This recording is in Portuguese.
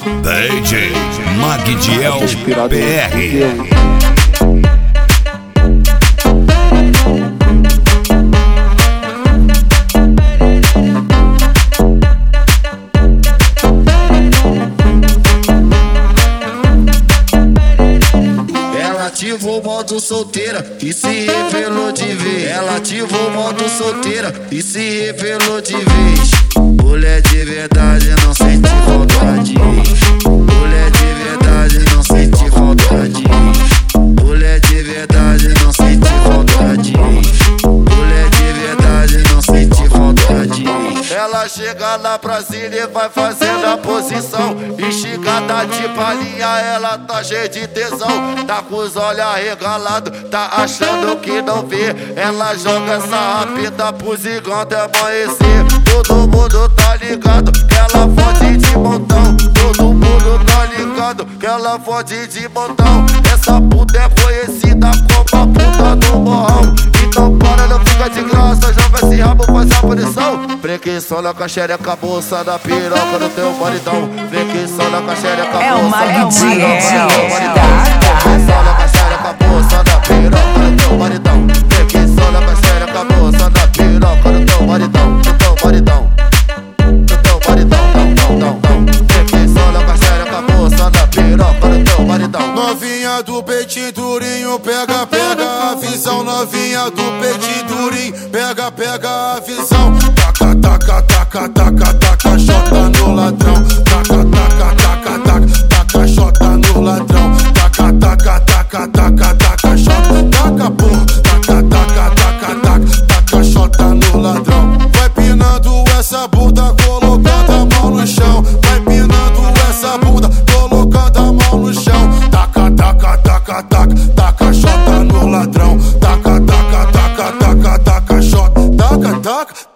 DJ Magdiel PR. Ativou o modo solteira e se revelou de vez. Ela ativou o modo solteira e se revelou de vez. Mulher de verdade não sente vontade. Mulher de verdade não sente vontade. Mulher de verdade não sente vontade. Mulher de verdade não sente vontade. Ela chega na Brasília e vai fazendo a posição. Esticada de palhinha, ela tá cheia de tesão. Tá com os olhos arregalados, tá achando que não vê. Ela joga essa rapida pro zigão até amanhecer. Todo mundo tá ligado que ela fode de montão. Todo mundo tá ligado que ela fode de montão. Essa puta é conhecida como a puta do morrão. Então para, não fica de graça, joga esse rabo, faz a punição. Preguiçola com a xereca, bolsa da piroca no teu maridão. Preguiçola com a xereca, bolsa da piroca no teu maridão. Preguiçola com a xereca, bolsa da piroca no teu maridão. Preguiçola com a xereca, bolsa da piroca no teu maridão. No teu maridão, no teu maridão, não. Preguiçola com a xereca, bolsa da piroca no teu maridão. Novinha do peitinho durinho, pega, pega a visão. Novinha do peitinho durinho, pega, pega a visão. Taca, taca, taca, taca, taca, xota no ladrão. Taca, taca, taca, taca, taca, xota no ladrão. Taca, taca, taca, taca, taca, xota. Taca, porra, taca, taca, taca, taca, taca, xota no ladrão. Vai pinando essa bunda, colocando a mão no chão. Vai pinando essa bunda, colocando a mão no chão. Taca, taca, taca, taca, taca, xota no ladrão. Taca, taca, taca, taca, taca, xota. Taca, taca.